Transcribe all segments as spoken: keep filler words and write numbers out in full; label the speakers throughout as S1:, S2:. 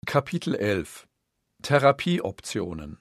S1: Kapitel elf Therapieoptionen.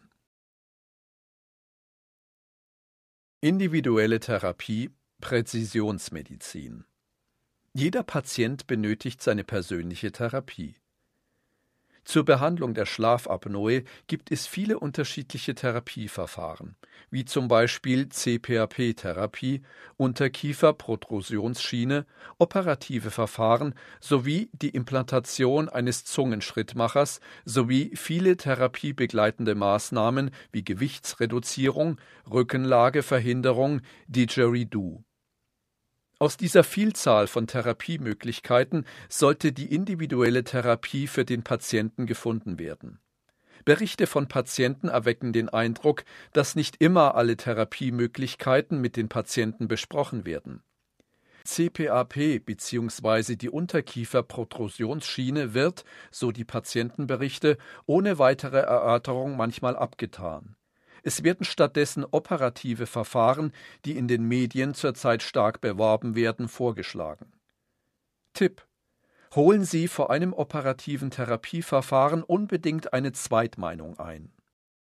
S1: Individuelle Therapie, Präzisionsmedizin. Jeder Patient benötigt seine persönliche Therapie. Zur Behandlung der Schlafapnoe gibt es viele unterschiedliche Therapieverfahren, wie zum Beispiel C P A P-Therapie, Unterkieferprotrusionsschiene, operative Verfahren sowie die Implantation eines Zungenschrittmachers sowie viele therapiebegleitende Maßnahmen wie Gewichtsreduzierung, Rückenlageverhinderung, Didgeridoo. Aus dieser Vielzahl von Therapiemöglichkeiten sollte die individuelle Therapie für den Patienten gefunden werden. Berichte von Patienten erwecken den Eindruck, dass nicht immer alle Therapiemöglichkeiten mit den Patienten besprochen werden. C P A P bzw. die Unterkieferprotrusionsschiene wird, so die Patientenberichte, ohne weitere Erörterung manchmal abgetan. Es werden stattdessen operative Verfahren, die in den Medien zurzeit stark beworben werden, vorgeschlagen. Tipp: Holen Sie vor einem operativen Therapieverfahren unbedingt eine Zweitmeinung ein.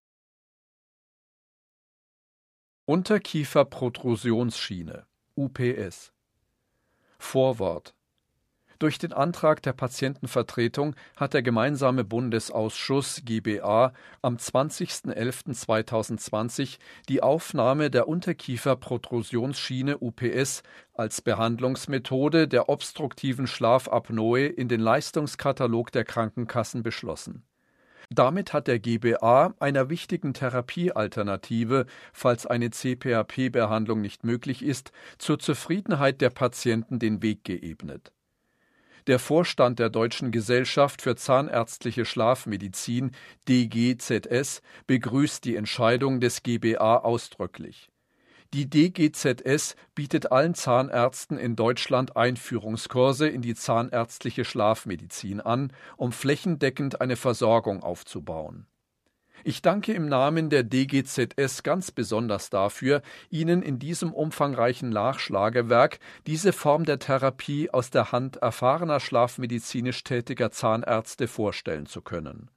S1: Unterkieferprotrusionsschiene U P S. Vorwort: Durch den Antrag der Patientenvertretung hat der Gemeinsame Bundesausschuss G B A am zwanzigsten elften zweitausendzwanzig die Aufnahme der Unterkieferprotrusionsschiene U P S als Behandlungsmethode der obstruktiven Schlafapnoe in den Leistungskatalog der Krankenkassen beschlossen. Damit hat der G B A einer wichtigen Therapiealternative, falls eine C P A P-Behandlung nicht möglich ist, zur Zufriedenheit der Patienten den Weg geebnet. Der Vorstand der Deutschen Gesellschaft für Zahnärztliche Schlafmedizin D G Z S begrüßt die Entscheidung des G B A ausdrücklich. Die D G Z S bietet allen Zahnärzten in Deutschland Einführungskurse in die zahnärztliche Schlafmedizin an, um flächendeckend eine Versorgung aufzubauen. Ich danke im Namen der D G Z S ganz besonders dafür, Ihnen in diesem umfangreichen Nachschlagewerk diese Form der Therapie aus der Hand erfahrener schlafmedizinisch tätiger Zahnärzte vorstellen zu können.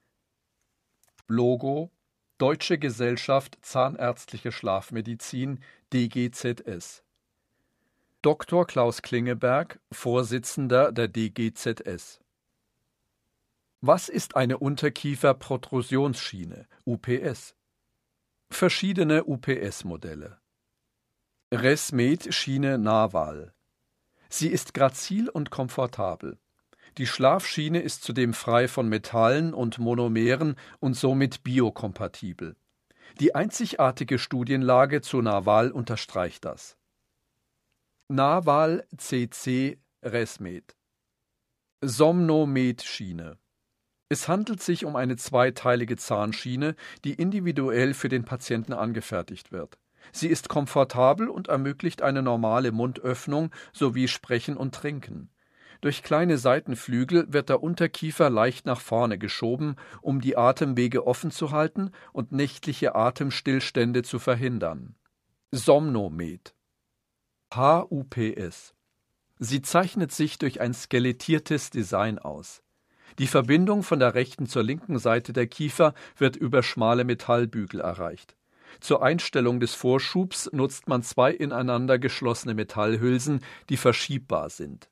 S1: Logo: Deutsche Gesellschaft Zahnärztliche Schlafmedizin D G Z S. Doktor Klaus Klingeberg, Vorsitzender der D G Z S. Was ist eine Unterkieferprotrusionsschiene, U P S? Verschiedene U P S-Modelle. ResMed-Schiene Narval. Sie ist grazil und komfortabel. Die Schlafschiene ist zudem frei von Metallen und Monomeren und somit biokompatibel. Die einzigartige Studienlage zu Narval unterstreicht das. Narval C C ResMed. Somnomed-Schiene. Es handelt sich um eine zweiteilige Zahnschiene, die individuell für den Patienten angefertigt wird. Sie ist komfortabel und ermöglicht eine normale Mundöffnung sowie Sprechen und Trinken. Durch kleine Seitenflügel wird der Unterkiefer leicht nach vorne geschoben, um die Atemwege offen zu halten und nächtliche Atemstillstände zu verhindern. Somnomed. H U P S. Sie zeichnet sich durch ein skelettiertes Design aus. Die Verbindung von der rechten zur linken Seite der Kiefer wird über schmale Metallbügel erreicht. Zur Einstellung des Vorschubs nutzt man zwei ineinander geschlossene Metallhülsen, die verschiebbar sind.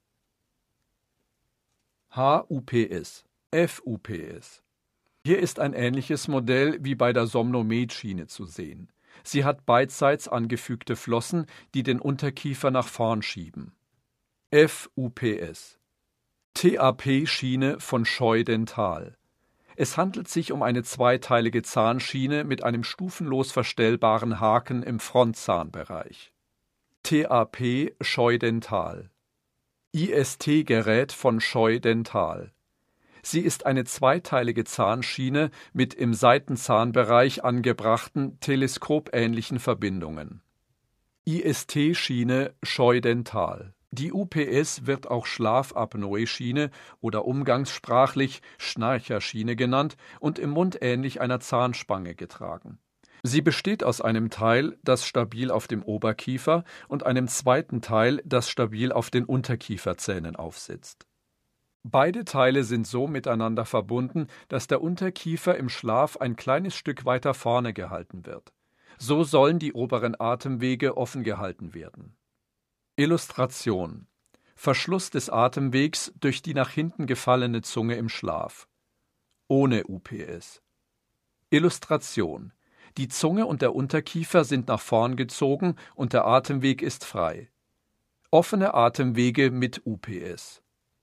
S1: H U P S, F U P S. Hier ist ein ähnliches Modell wie bei der Somnomed-Schiene zu sehen. Sie hat beidseits angefügte Flossen, die den Unterkiefer nach vorn schieben. F U P S. T A P-Schiene von Scheu Dental. Es handelt sich um eine zweiteilige Zahnschiene mit einem stufenlos verstellbaren Haken im Frontzahnbereich. T A P Scheu Dental. I S T-Gerät von Scheu Dental. Sie ist eine zweiteilige Zahnschiene mit im Seitenzahnbereich angebrachten teleskopähnlichen Verbindungen. I S T-Schiene Scheu Dental. Die U P S wird auch Schlafapnoe-Schiene oder umgangssprachlich Schnarcherschiene genannt und im Mund ähnlich einer Zahnspange getragen. Sie besteht aus einem Teil, das stabil auf dem Oberkiefer, und einem zweiten Teil, das stabil auf den Unterkieferzähnen aufsitzt. Beide Teile sind so miteinander verbunden, dass der Unterkiefer im Schlaf ein kleines Stück weiter vorne gehalten wird. So sollen die oberen Atemwege offen gehalten werden. Illustration: Verschluss des Atemwegs durch die nach hinten gefallene Zunge im Schlaf. Ohne U P S. Illustration: Die Zunge und der Unterkiefer sind nach vorn gezogen und der Atemweg ist frei. Offene Atemwege mit U P S.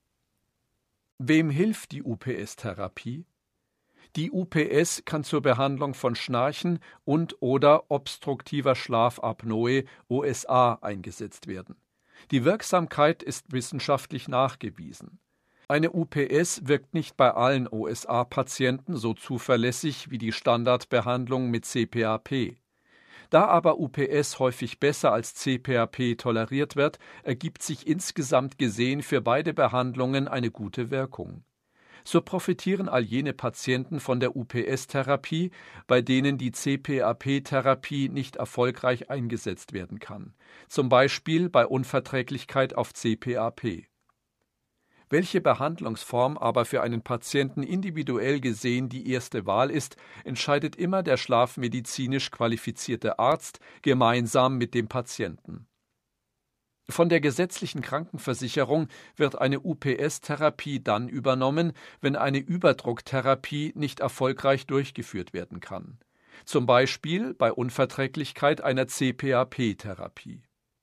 S1: Wem hilft die U P S-Therapie? Die U P S kann zur Behandlung von Schnarchen und/oder obstruktiver Schlafapnoe O S A eingesetzt werden. Die Wirksamkeit ist wissenschaftlich nachgewiesen. Eine U P S wirkt nicht bei allen O S A-Patienten so zuverlässig wie die Standardbehandlung mit C P A P. Da aber U P S häufig besser als C P A P toleriert wird, ergibt sich insgesamt gesehen für beide Behandlungen eine gute Wirkung. So profitieren all jene Patienten von der U P S-Therapie, bei denen die C P A P-Therapie nicht erfolgreich eingesetzt werden kann, zum Beispiel bei Unverträglichkeit auf C P A P. Welche Behandlungsform aber für einen Patienten individuell gesehen die erste Wahl ist, entscheidet immer der schlafmedizinisch qualifizierte Arzt gemeinsam mit dem Patienten. Von der gesetzlichen Krankenversicherung wird eine U P S-Therapie dann übernommen, wenn eine Überdrucktherapie nicht erfolgreich durchgeführt werden kann, zum Beispiel bei Unverträglichkeit einer C P A P-Therapie.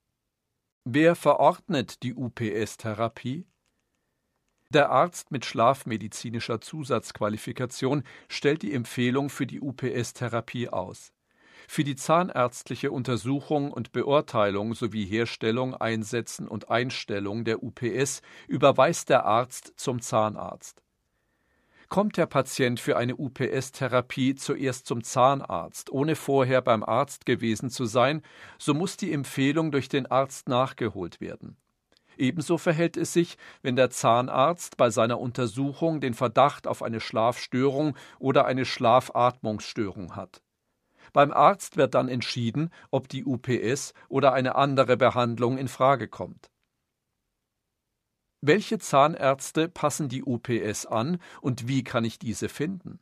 S1: Wer verordnet die U P S-Therapie? Der Arzt mit schlafmedizinischer Zusatzqualifikation stellt die Empfehlung für die U P S-Therapie aus. Für die zahnärztliche Untersuchung und Beurteilung sowie Herstellung, Einsetzen und Einstellung der U P S überweist der Arzt zum Zahnarzt. Kommt der Patient für eine U P S-Therapie zuerst zum Zahnarzt, ohne vorher beim Arzt gewesen zu sein, so muss die Empfehlung durch den Arzt nachgeholt werden. Ebenso verhält es sich, wenn der Zahnarzt bei seiner Untersuchung den Verdacht auf eine Schlafstörung oder eine Schlafatmungsstörung hat. Beim Arzt wird dann entschieden, ob die U P S oder eine andere Behandlung in Frage kommt. Welche Zahnärzte passen die U P S an und wie kann ich diese finden?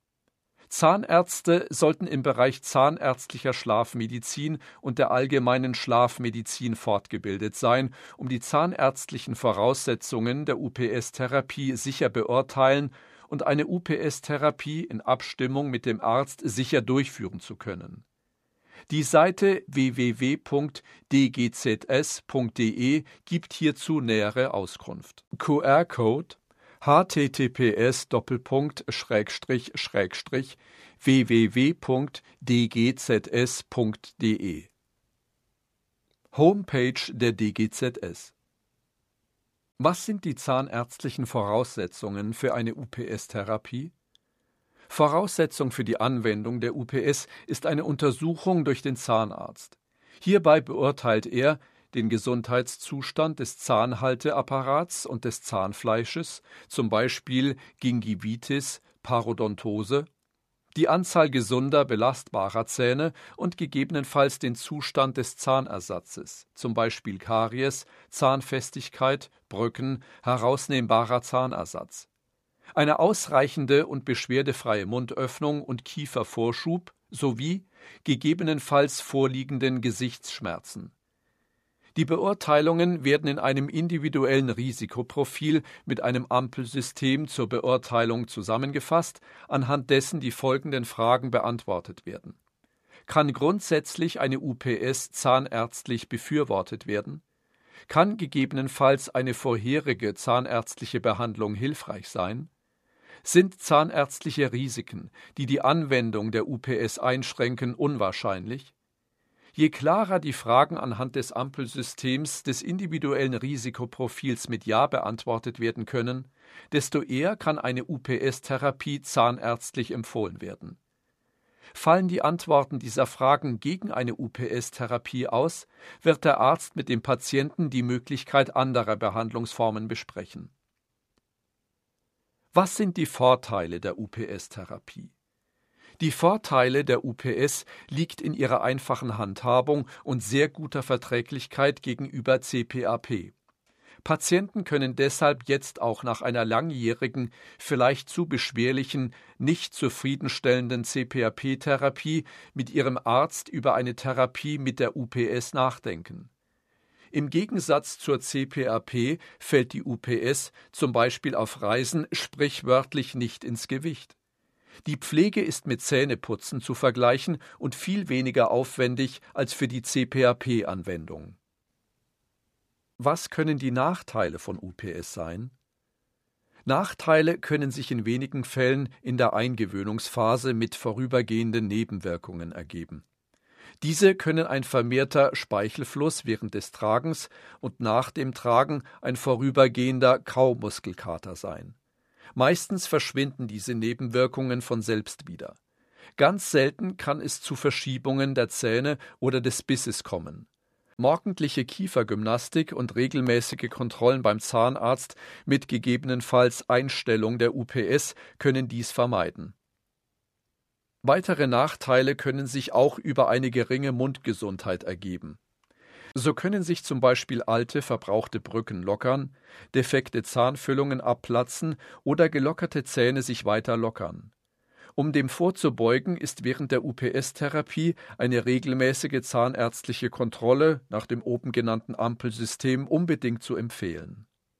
S1: Zahnärzte sollten im Bereich zahnärztlicher Schlafmedizin und der allgemeinen Schlafmedizin fortgebildet sein, um die zahnärztlichen Voraussetzungen der U P S-Therapie sicher beurteilen und eine U P S-Therapie in Abstimmung mit dem Arzt sicher durchführen zu können. Die Seite w w w punkt d g z s punkt d e gibt hierzu nähere Auskunft. Q R-Code h t t p s Doppelpunkt Schrägstrich Schrägstrich w w w punkt d g z s punkt d e. Homepage der D G Z S. Was sind die zahnärztlichen Voraussetzungen für eine U P S-Therapie? Voraussetzung für die Anwendung der U P S ist eine Untersuchung durch den Zahnarzt. Hierbei beurteilt er den Gesundheitszustand des Zahnhalteapparats und des Zahnfleisches, zum Beispiel Gingivitis, Parodontose, die Anzahl gesunder, belastbarer Zähne und gegebenenfalls den Zustand des Zahnersatzes, zum Beispiel Karies, Zahnfestigkeit, Brücken, herausnehmbarer Zahnersatz. Eine ausreichende und beschwerdefreie Mundöffnung und Kiefervorschub sowie gegebenenfalls vorliegenden Gesichtsschmerzen. Die Beurteilungen werden in einem individuellen Risikoprofil mit einem Ampelsystem zur Beurteilung zusammengefasst, anhand dessen die folgenden Fragen beantwortet werden. Kann grundsätzlich eine U P S zahnärztlich befürwortet werden? Kann gegebenenfalls eine vorherige zahnärztliche Behandlung hilfreich sein? Sind zahnärztliche Risiken, die die Anwendung der U P S einschränken, unwahrscheinlich? Je klarer die Fragen anhand des Ampelsystems des individuellen Risikoprofils mit Ja beantwortet werden können, desto eher kann eine U P S-Therapie zahnärztlich empfohlen werden. Fallen die Antworten dieser Fragen gegen eine U P S-Therapie aus, wird der Arzt mit dem Patienten die Möglichkeit anderer Behandlungsformen besprechen. Was sind die Vorteile der U P S-Therapie? Die Vorteile der U P S liegt in ihrer einfachen Handhabung und sehr guter Verträglichkeit gegenüber C P A P. Patienten können deshalb jetzt auch nach einer langjährigen, vielleicht zu beschwerlichen, nicht zufriedenstellenden C P R P-Therapie mit ihrem Arzt über eine Therapie mit der U P S nachdenken. Im Gegensatz zur C P R P fällt die U P S zum Beispiel auf Reisen sprichwörtlich nicht ins Gewicht. Die Pflege ist mit Zähneputzen zu vergleichen und viel weniger aufwendig als für die C P R P-Anwendung. Was können die Nachteile von U P S sein? Nachteile können sich in wenigen Fällen in der Eingewöhnungsphase mit vorübergehenden Nebenwirkungen ergeben. Diese können ein vermehrter Speichelfluss während des Tragens und nach dem Tragen ein vorübergehender Kaumuskelkater sein. Meistens verschwinden diese Nebenwirkungen von selbst wieder. Ganz selten kann es zu Verschiebungen der Zähne oder des Bisses kommen. Morgendliche Kiefergymnastik und regelmäßige Kontrollen beim Zahnarzt mit gegebenenfalls Einstellung der U P S können dies vermeiden. Weitere Nachteile können sich auch über eine geringe Mundgesundheit ergeben. So können sich zum Beispiel alte, verbrauchte Brücken lockern, defekte Zahnfüllungen abplatzen oder gelockerte Zähne sich weiter lockern. Um dem vorzubeugen, ist während der U P S-Therapie eine regelmäßige zahnärztliche Kontrolle nach dem oben genannten Ampelsystem unbedingt zu empfehlen.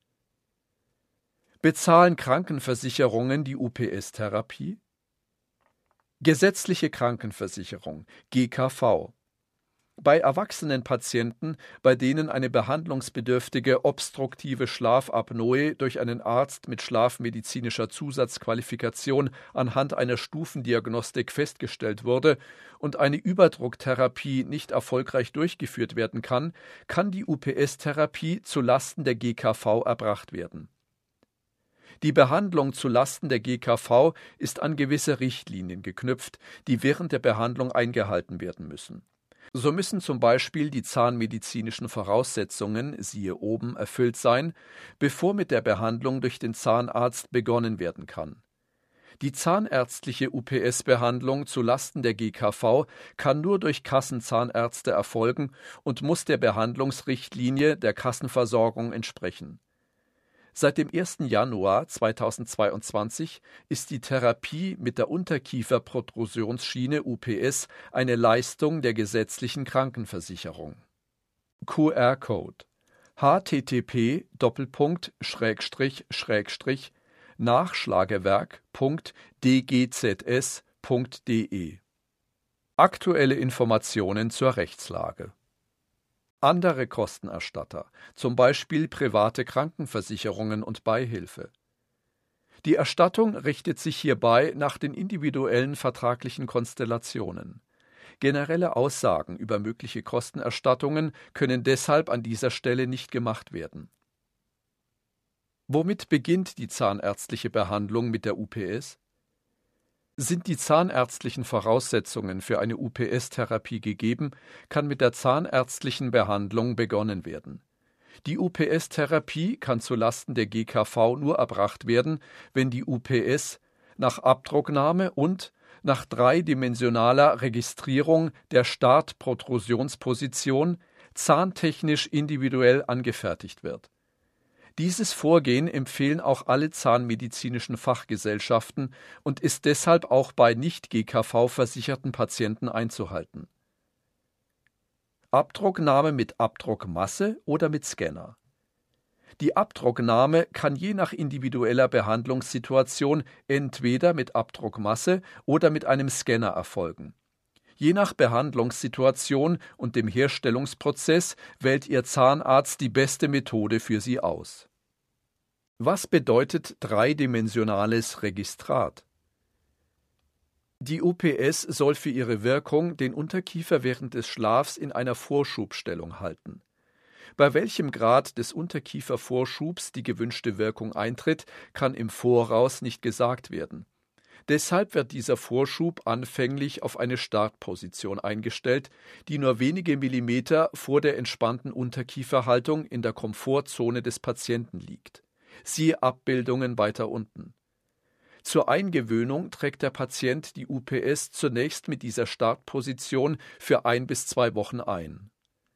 S1: Bezahlen Krankenversicherungen die U P S-Therapie? Gesetzliche Krankenversicherung, G K V. Bei erwachsenen Patienten, bei denen eine behandlungsbedürftige obstruktive Schlafapnoe durch einen Arzt mit schlafmedizinischer Zusatzqualifikation anhand einer Stufendiagnostik festgestellt wurde und eine Überdrucktherapie nicht erfolgreich durchgeführt werden kann, kann die U P S-Therapie zu Lasten der G K V erbracht werden. Die Behandlung zu Lasten der G K V ist an gewisse Richtlinien geknüpft, die während der Behandlung eingehalten werden müssen. So müssen zum Beispiel die zahnmedizinischen Voraussetzungen, siehe oben, erfüllt sein, bevor mit der Behandlung durch den Zahnarzt begonnen werden kann. Die zahnärztliche U P S-Behandlung zu Lasten der G K V kann nur durch Kassenzahnärzte erfolgen und muss der Behandlungsrichtlinie der Kassenversorgung entsprechen. Seit dem ersten Januar zweitausendzweiundzwanzig ist die Therapie mit der Unterkieferprotrusionsschiene U P S eine Leistung der gesetzlichen Krankenversicherung. Q R-Code h t t p Doppelpunkt Schrägstrich Schrägstrich nachschlagewerk punkt d g z s punkt d e Aktuelle Informationen zur Rechtslage. Andere Kostenerstatter, zum Beispiel private Krankenversicherungen und Beihilfe. Die Erstattung richtet sich hierbei nach den individuellen vertraglichen Konstellationen. Generelle Aussagen über mögliche Kostenerstattungen können deshalb an dieser Stelle nicht gemacht werden. Womit beginnt die zahnärztliche Behandlung mit der U P S? Sind die zahnärztlichen Voraussetzungen für eine U P S-Therapie gegeben, kann mit der zahnärztlichen Behandlung begonnen werden. Die U P S-Therapie kann zu Lasten der G K V nur erbracht werden, wenn die U P S nach Abdrucknahme und nach dreidimensionaler Registrierung der Startprotrusionsposition zahntechnisch individuell angefertigt wird. Dieses Vorgehen empfehlen auch alle zahnmedizinischen Fachgesellschaften und ist deshalb auch bei nicht-G K V-versicherten Patienten einzuhalten. Abdrucknahme mit Abdruckmasse oder mit Scanner. Die Abdrucknahme kann je nach individueller Behandlungssituation entweder mit Abdruckmasse oder mit einem Scanner erfolgen. Je nach Behandlungssituation und dem Herstellungsprozess wählt Ihr Zahnarzt die beste Methode für Sie aus. Was bedeutet dreidimensionales Registrat? Die U P S soll für ihre Wirkung den Unterkiefer während des Schlafs in einer Vorschubstellung halten. Bei welchem Grad des Unterkiefervorschubs die gewünschte Wirkung eintritt, kann im Voraus nicht gesagt werden. Deshalb wird dieser Vorschub anfänglich auf eine Startposition eingestellt, die nur wenige Millimeter vor der entspannten Unterkieferhaltung in der Komfortzone des Patienten liegt. Siehe Abbildungen weiter unten. Zur Eingewöhnung trägt der Patient die U P S zunächst mit dieser Startposition für ein bis zwei Wochen ein.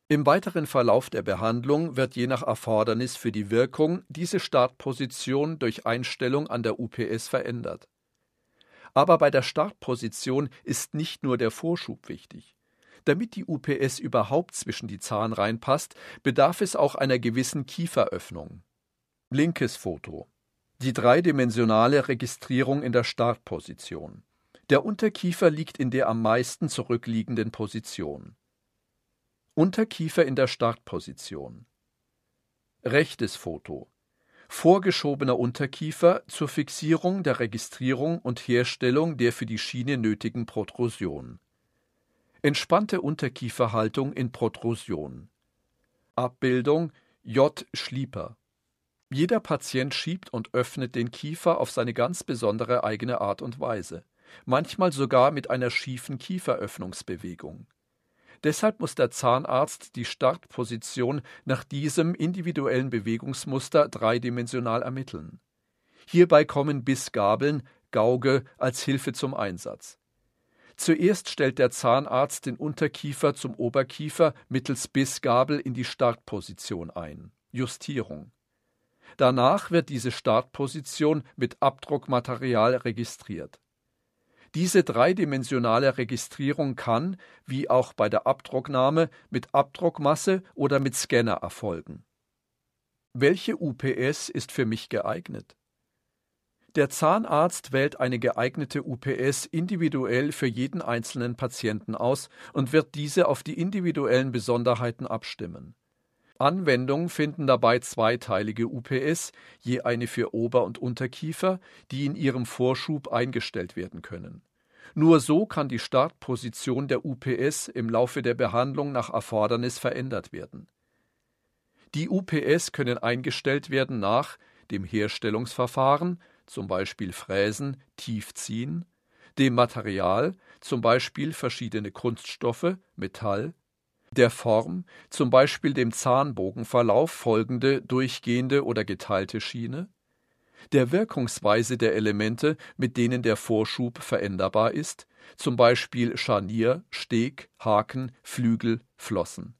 S1: Im weiteren Verlauf der Behandlung wird je nach Erfordernis für die Wirkung diese Startposition durch Einstellung an der U P S verändert. Aber bei der Startposition ist nicht nur der Vorschub wichtig. Damit die U P S überhaupt zwischen die Zahnreihen passt, bedarf es auch einer gewissen Kieferöffnung. Linkes Foto. Die dreidimensionale Registrierung in der Startposition. Der Unterkiefer liegt in der am meisten zurückliegenden Position. Unterkiefer in der Startposition. Rechtes Foto. Vorgeschobener Unterkiefer zur Fixierung der Registrierung und Herstellung der für die Schiene nötigen Protrusion. Entspannte Unterkieferhaltung in Protrusion. Abbildung J. Schlieper. Jeder Patient schiebt und öffnet den Kiefer auf seine ganz besondere eigene Art und Weise, manchmal sogar mit einer schiefen Kieferöffnungsbewegung. Deshalb muss der Zahnarzt die Startposition nach diesem individuellen Bewegungsmuster dreidimensional ermitteln. Hierbei kommen Bissgabeln, Gauge als Hilfe zum Einsatz. Zuerst stellt der Zahnarzt den Unterkiefer zum Oberkiefer mittels Bissgabel in die Startposition ein. Justierung. Danach wird diese Startposition mit Abdruckmaterial registriert. Diese dreidimensionale Registrierung kann, wie auch bei der Abdrucknahme, mit Abdruckmasse oder mit Scanner erfolgen. Welche U P S ist für mich geeignet? Der Zahnarzt wählt eine geeignete U P S individuell für jeden einzelnen Patienten aus und wird diese auf die individuellen Besonderheiten abstimmen. Anwendung finden dabei zweiteilige U P S, je eine für Ober- und Unterkiefer, die in ihrem Vorschub eingestellt werden können. Nur so kann die Startposition der U P S im Laufe der Behandlung nach Erfordernis verändert werden. Die U P S können eingestellt werden nach dem Herstellungsverfahren, zum Beispiel Fräsen, Tiefziehen, dem Material, zum Beispiel verschiedene Kunststoffe, Metall, der Form, zum Beispiel dem Zahnbogenverlauf folgende, durchgehende oder geteilte Schiene, der Wirkungsweise der Elemente, mit denen der Vorschub veränderbar ist, zum Beispiel Scharnier, Steg, Haken, Flügel, Flossen.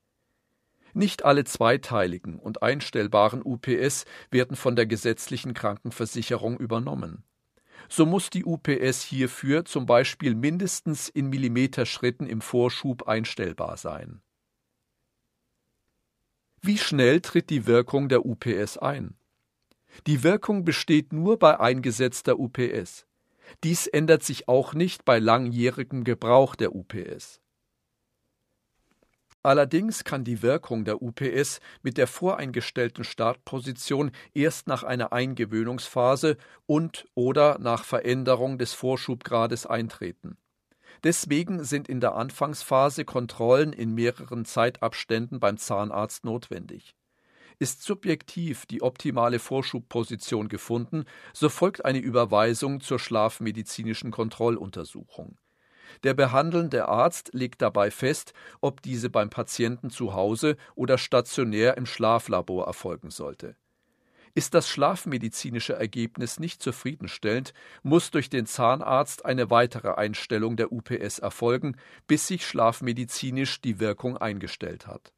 S1: Nicht alle zweiteiligen und einstellbaren U P S werden von der gesetzlichen Krankenversicherung übernommen. So muss die U P S hierfür zum Beispiel mindestens in Millimeterschritten im Vorschub einstellbar sein. Wie schnell tritt die Wirkung der U P S ein? Die Wirkung besteht nur bei eingesetzter U P S. Dies ändert sich auch nicht bei langjährigem Gebrauch der U P S. Allerdings kann die Wirkung der U P S mit der voreingestellten Startposition erst nach einer Eingewöhnungsphase und/oder nach Veränderung des Vorschubgrades eintreten. Deswegen sind in der Anfangsphase Kontrollen in mehreren Zeitabständen beim Zahnarzt notwendig. Ist subjektiv die optimale Vorschubposition gefunden, so folgt eine Überweisung zur schlafmedizinischen Kontrolluntersuchung. Der behandelnde Arzt legt dabei fest, ob diese beim Patienten zu Hause oder stationär im Schlaflabor erfolgen sollte. Ist das schlafmedizinische Ergebnis nicht zufriedenstellend, muss durch den Zahnarzt eine weitere Einstellung der U P S erfolgen, bis sich schlafmedizinisch die Wirkung eingestellt hat.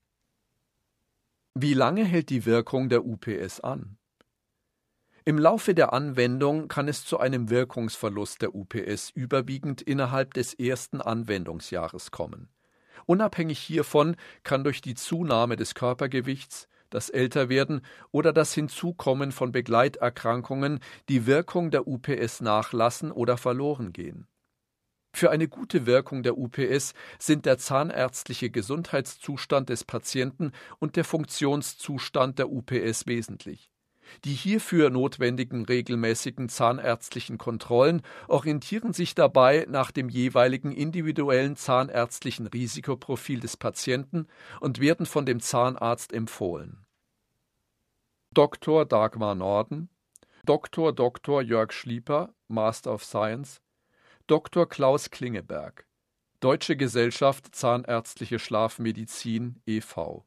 S1: Wie lange hält die Wirkung der U P S an? Im Laufe der Anwendung kann es zu einem Wirkungsverlust der U P S überwiegend innerhalb des ersten Anwendungsjahres kommen. Unabhängig hiervon kann durch die Zunahme des Körpergewichts, das Älterwerden oder das Hinzukommen von Begleiterkrankungen die Wirkung der U P S nachlassen oder verloren gehen. Für eine gute Wirkung der U P S sind der zahnärztliche Gesundheitszustand des Patienten und der Funktionszustand der U P S wesentlich. Die hierfür notwendigen regelmäßigen zahnärztlichen Kontrollen orientieren sich dabei nach dem jeweiligen individuellen zahnärztlichen Risikoprofil des Patienten und werden von dem Zahnarzt empfohlen. Doktor Dagmar Norden, Doktor Doktor Jörg Schlieper, Master of Science, Doktor Klaus Klingeberg, Deutsche Gesellschaft Zahnärztliche Schlafmedizin e V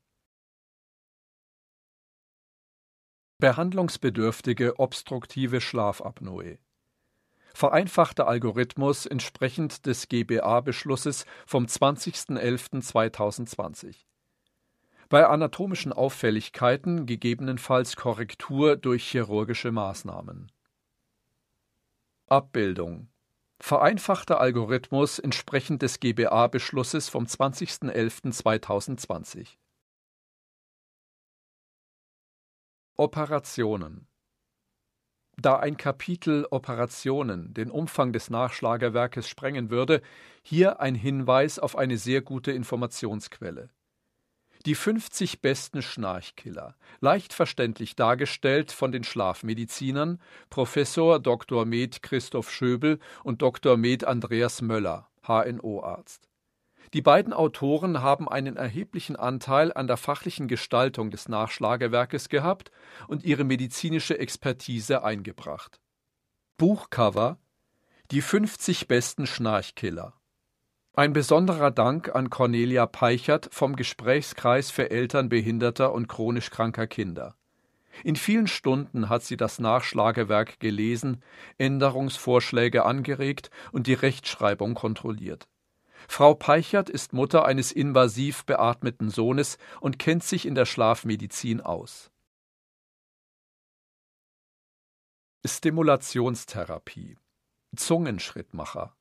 S1: Behandlungsbedürftige obstruktive Schlafapnoe. Vereinfachter Algorithmus entsprechend des G B A-Beschlusses vom zwanzigsten elften zweitausendzwanzig. Bei anatomischen Auffälligkeiten gegebenenfalls Korrektur durch chirurgische Maßnahmen. Abbildung: Vereinfachter Algorithmus entsprechend des G B A-Beschlusses vom zwanzigsten elften zweitausendzwanzig. Operationen. Da ein Kapitel Operationen den Umfang des Nachschlagewerkes sprengen würde, hier ein Hinweis auf eine sehr gute Informationsquelle. Die fünfzig besten Schnarchkiller, leicht verständlich dargestellt von den Schlafmedizinern Professor Doktor med. Christoph Schöbel und Doktor med. Andreas Möller, H N O-Arzt. Die beiden Autoren haben einen erheblichen Anteil an der fachlichen Gestaltung des Nachschlagewerkes gehabt und ihre medizinische Expertise eingebracht. Buchcover: Die fünfzig besten Schnarchkiller. Ein besonderer Dank an Cornelia Peichert vom Gesprächskreis für Eltern behinderter und chronisch kranker Kinder. In vielen Stunden hat sie das Nachschlagewerk gelesen, Änderungsvorschläge angeregt und die Rechtschreibung kontrolliert. Frau Peichert ist Mutter eines invasiv beatmeten Sohnes und kennt sich in der Schlafmedizin aus. Stimulationstherapie. Zungenschrittmacher.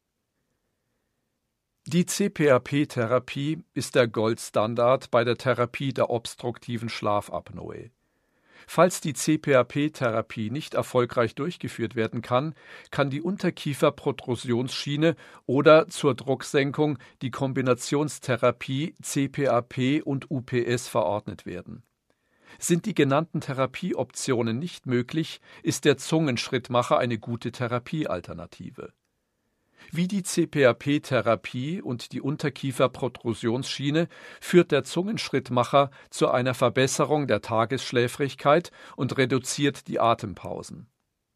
S1: Die C P R P-Therapie ist der Goldstandard bei der Therapie der obstruktiven Schlafapnoe. Falls die C P R P-Therapie nicht erfolgreich durchgeführt werden kann, kann die Unterkieferprotrusionsschiene oder zur Drucksenkung die Kombinationstherapie C P R P und U P S verordnet werden. Sind die genannten Therapieoptionen nicht möglich, ist der Zungenschrittmacher eine gute Therapiealternative. Wie die C P R P-Therapie und die Unterkieferprotrusionsschiene führt der Zungenschrittmacher zu einer Verbesserung der Tagesschläfrigkeit und reduziert die Atempausen.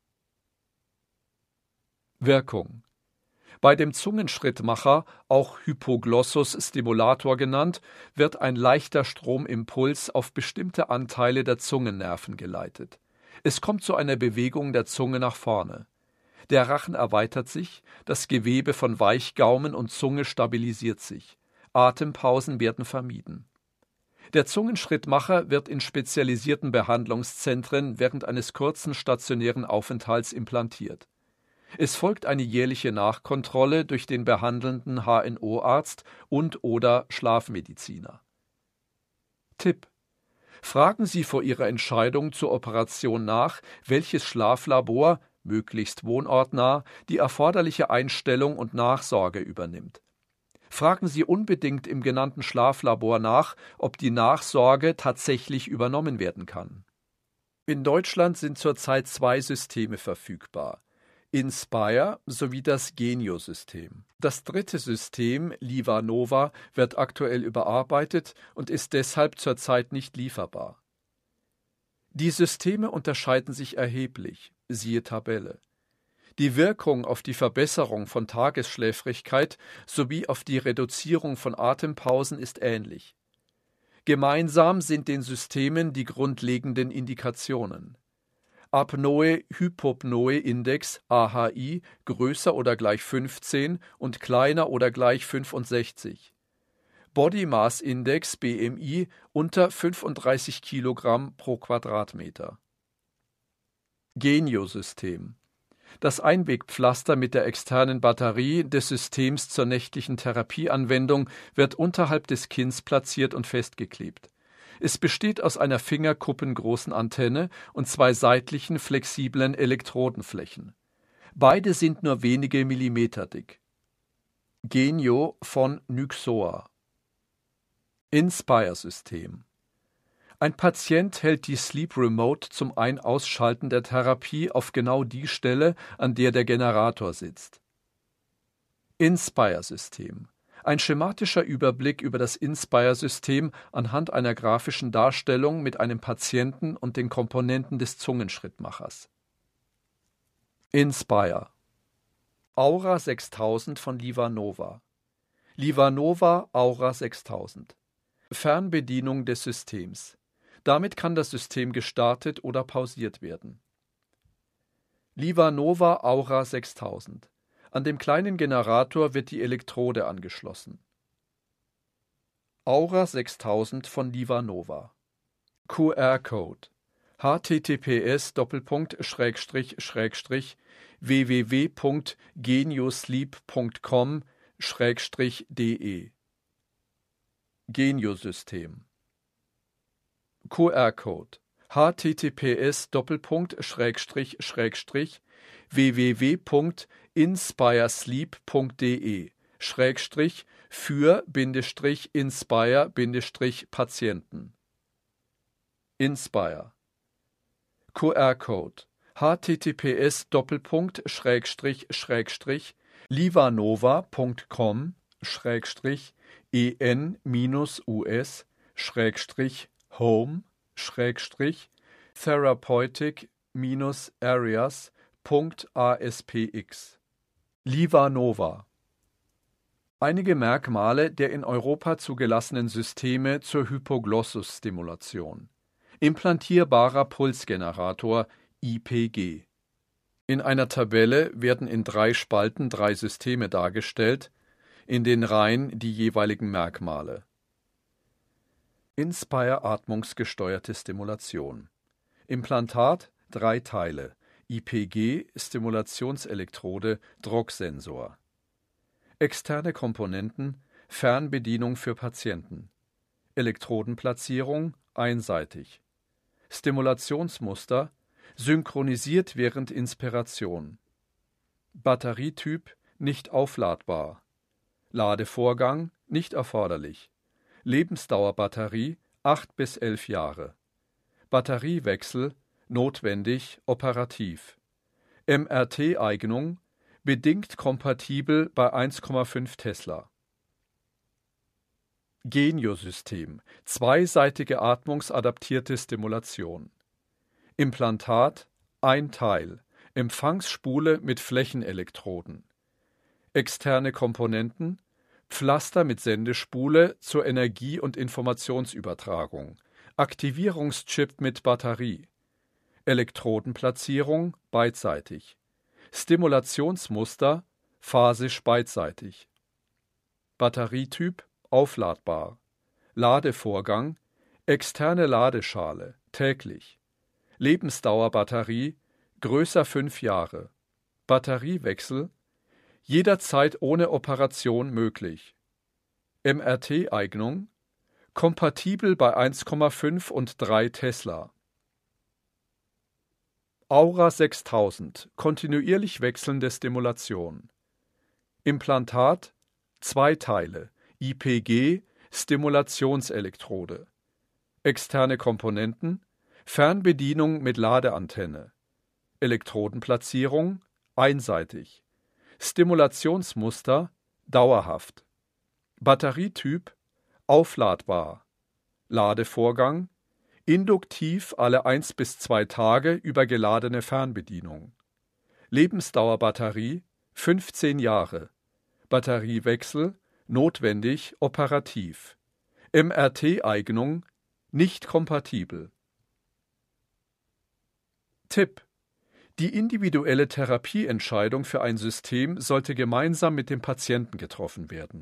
S1: Wirkung: Bei dem Zungenschrittmacher, auch Hypoglossus-Stimulator genannt, wird ein leichter Stromimpuls auf bestimmte Anteile der Zungennerven geleitet. Es kommt zu einer Bewegung der Zunge nach vorne. Der Rachen erweitert sich, das Gewebe von Weichgaumen und Zunge stabilisiert sich. Atempausen werden vermieden. Der Zungenschrittmacher wird in spezialisierten Behandlungszentren während eines kurzen stationären Aufenthalts implantiert. Es folgt eine jährliche Nachkontrolle durch den behandelnden H N O-Arzt und/oder Schlafmediziner. Tipp: Fragen Sie vor Ihrer Entscheidung zur Operation nach, welches Schlaflabor, möglichst wohnortnah, die erforderliche Einstellung und Nachsorge übernimmt. Fragen Sie unbedingt im genannten Schlaflabor nach, ob die Nachsorge tatsächlich übernommen werden kann. In Deutschland sind zurzeit zwei Systeme verfügbar: Inspire sowie das Genio-System. Das dritte System, LivaNova, wird aktuell überarbeitet und ist deshalb zurzeit nicht lieferbar. Die Systeme unterscheiden sich erheblich, siehe Tabelle. Die Wirkung auf die Verbesserung von Tagesschläfrigkeit sowie auf die Reduzierung von Atempausen ist ähnlich. Gemeinsam sind den Systemen die grundlegenden Indikationen: Apnoe-Hypopnoe-Index A H I größer oder gleich fünfzehn und kleiner oder gleich fünfundsechzig. Body Mass Index B M I unter fünfunddreißig Kilogramm pro Quadratmeter. Genio-System. Das Einwegpflaster mit der externen Batterie des Systems zur nächtlichen Therapieanwendung wird unterhalb des Kinns platziert und festgeklebt. Es besteht aus einer fingerkuppengroßen Antenne und zwei seitlichen flexiblen Elektrodenflächen. Beide sind nur wenige Millimeter dick. Genio von Nyxoah. Inspire-System. Ein Patient hält die Sleep Remote zum Ein-Ausschalten der Therapie auf genau die Stelle, an der der Generator sitzt. Inspire-System. Ein schematischer Überblick über das Inspire-System anhand einer grafischen Darstellung mit einem Patienten und den Komponenten des Zungenschrittmachers. Inspire. Aura sechstausend von LivaNova. LivaNova Aura sechstausend. Fernbedienung des Systems. Damit kann das System gestartet oder pausiert werden. LivaNova Aura sechstausend. An dem kleinen Generator wird die Elektrode angeschlossen. Aura sechstausend von LivaNova. Q R-Code https Doppelpunkt Schrägstrich Schrägstrich www.geniosleep Punkt com Schrägstrich de Geniosystem Q R-Code https Doppelpunkt Schrägstrich Schrägstrich www.inspiresleep Punkt de Schrägstrich für Bindestrich Inspire Bindestrich Patienten Inspire Q R-Code https Doppelpunkt Schrägstrich Schrägstrich livanova Punkt com Schrägstrich en minus us Schrägstrich home Schrägstrich therapeutic minus areas Punkt aspx LivaNova. Einige Merkmale der in Europa zugelassenen Systeme zur Hypoglossus-Stimulation. Implantierbarer Pulsgenerator I P G. In einer Tabelle werden in drei Spalten drei Systeme dargestellt, in den Reihen die jeweiligen Merkmale. Inspire atmungsgesteuerte Stimulation. Implantat drei Teile. I P G, Stimulationselektrode, Drucksensor. Externe Komponenten, Fernbedienung für Patienten. Elektrodenplatzierung einseitig. Stimulationsmuster synchronisiert während Inspiration. Batterietyp nicht aufladbar. Ladevorgang nicht erforderlich. Lebensdauer Batterie acht bis elf Jahre. Batteriewechsel notwendig operativ. M R T-Eignung bedingt kompatibel bei eins Komma fünf Tesla. Geniosystem, zweiseitige atmungsadaptierte Stimulation. Implantat, ein Teil, Empfangsspule mit Flächenelektroden. Externe Komponenten, Pflaster mit Sendespule zur Energie- und Informationsübertragung, Aktivierungschip mit Batterie, Elektrodenplatzierung beidseitig, Stimulationsmuster phasisch beidseitig, Batterietyp aufladbar, Ladevorgang, externe Ladeschale, täglich, Lebensdauer Batterie, größer fünf Jahre, Batteriewechsel, jederzeit ohne Operation möglich, M R T-Eignung, kompatibel bei eins Komma fünf und drei Tesla. Aura sechstausend, kontinuierlich wechselnde Stimulation. Implantat, zwei Teile, I P G, Stimulationselektrode. Externe Komponenten, Fernbedienung mit Ladeantenne. Elektrodenplatzierung, einseitig. Stimulationsmuster, dauerhaft. Batterietyp, aufladbar. Ladevorgang, induktiv alle eins bis zwei Tage über geladene Fernbedienung. Lebensdauer Batterie, fünfzehn Jahre. Batteriewechsel, notwendig operativ. M R T-Eignung, nicht kompatibel. Tipp: Die individuelle Therapieentscheidung für ein System sollte gemeinsam mit dem Patienten getroffen werden.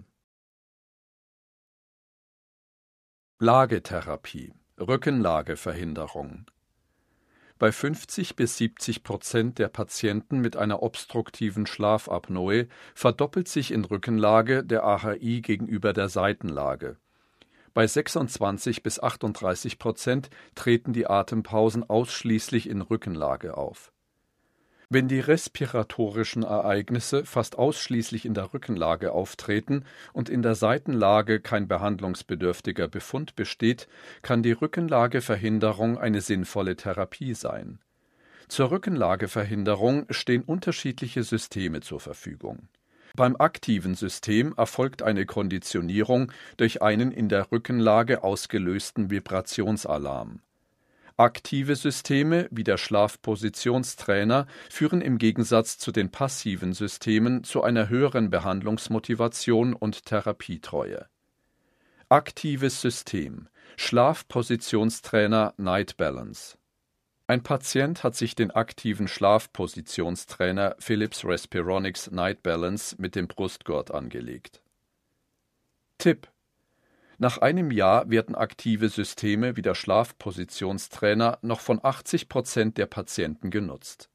S1: Lagetherapie, Rückenlageverhinderung. Bei fünfzig bis siebzig Prozent der Patienten mit einer obstruktiven Schlafapnoe verdoppelt sich in Rückenlage der A H I gegenüber der Seitenlage. Bei sechsundzwanzig bis achtunddreißig Prozent treten die Atempausen ausschließlich in Rückenlage auf. Wenn die respiratorischen Ereignisse fast ausschließlich in der Rückenlage auftreten und in der Seitenlage kein behandlungsbedürftiger Befund besteht, kann die Rückenlageverhinderung eine sinnvolle Therapie sein. Zur Rückenlageverhinderung stehen unterschiedliche Systeme zur Verfügung. Beim aktiven System erfolgt eine Konditionierung durch einen in der Rückenlage ausgelösten Vibrationsalarm. Aktive Systeme wie der Schlafpositionstrainer führen im Gegensatz zu den passiven Systemen zu einer höheren Behandlungsmotivation und Therapietreue. Aktives System: Schlafpositionstrainer Night Balance. Ein Patient hat sich den aktiven Schlafpositionstrainer Philips Respironics Night Balance mit dem Brustgurt angelegt. Tipp: Nach einem Jahr werden aktive Systeme wie der Schlafpositionstrainer noch von achtzig Prozent der Patienten genutzt.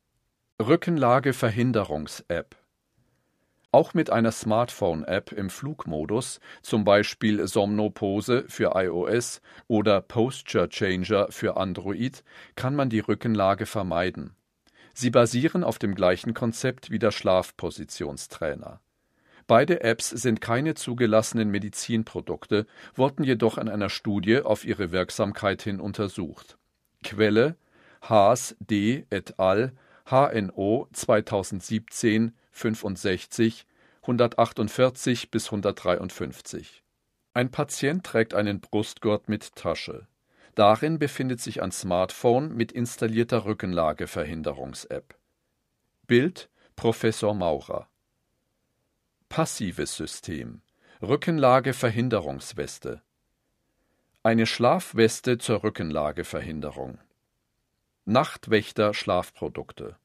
S1: Rückenlage-Verhinderungs-App. Auch mit einer Smartphone-App im Flugmodus, zum Beispiel Somnopose für iOS oder Posture Changer für Android, kann man die Rückenlage vermeiden. Sie basieren auf dem gleichen Konzept wie der Schlafpositionstrainer. Beide Apps sind keine zugelassenen Medizinprodukte, wurden jedoch in einer Studie auf ihre Wirksamkeit hin untersucht. Quelle: Haas D. et al. H N O zweitausendsiebzehn fünfundsechzig, hundertachtundvierzig bis hundertdreiundfünfzig. Ein Patient trägt einen Brustgurt mit Tasche. Darin befindet sich ein Smartphone mit installierter Rückenlageverhinderungs-App. Bild: Professor Maurer. Passives System: Rückenlageverhinderungsweste. Eine Schlafweste zur Rückenlageverhinderung. Nachtwächter-Schlafprodukte.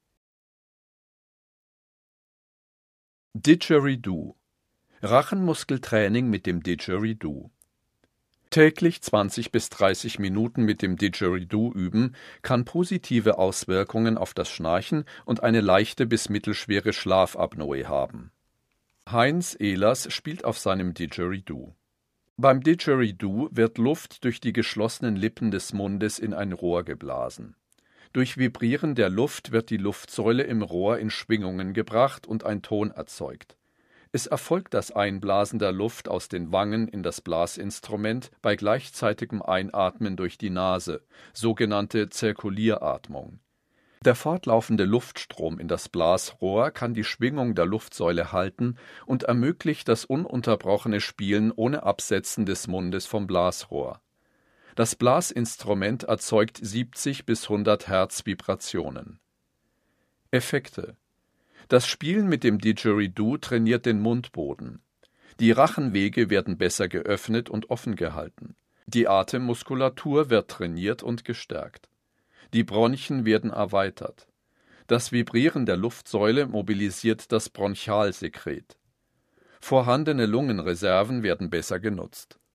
S1: Didgeridoo. Rachenmuskeltraining mit dem Didgeridoo. Täglich zwanzig bis dreißig Minuten mit dem Didgeridoo üben kann positive Auswirkungen auf das Schnarchen und eine leichte bis mittelschwere Schlafapnoe haben. Heinz Ehlers spielt auf seinem Didgeridoo. Beim Didgeridoo wird Luft durch die geschlossenen Lippen des Mundes in ein Rohr geblasen. Durch Vibrieren der Luft wird die Luftsäule im Rohr in Schwingungen gebracht und ein Ton erzeugt. Es erfolgt das Einblasen der Luft aus den Wangen in das Blasinstrument bei gleichzeitigem Einatmen durch die Nase, sogenannte Zirkulieratmung. Der fortlaufende Luftstrom in das Blasrohr kann die Schwingung der Luftsäule halten und ermöglicht das ununterbrochene Spielen ohne Absetzen des Mundes vom Blasrohr. Das Blasinstrument erzeugt siebzig bis hundert Hertz Vibrationen. Effekte: Das Spielen mit dem Didgeridoo trainiert den Mundboden. Die Rachenwege werden besser geöffnet und offen gehalten. Die Atemmuskulatur wird trainiert und gestärkt. Die Bronchien werden erweitert. Das Vibrieren der Luftsäule mobilisiert das Bronchialsekret. Vorhandene Lungenreserven werden besser genutzt.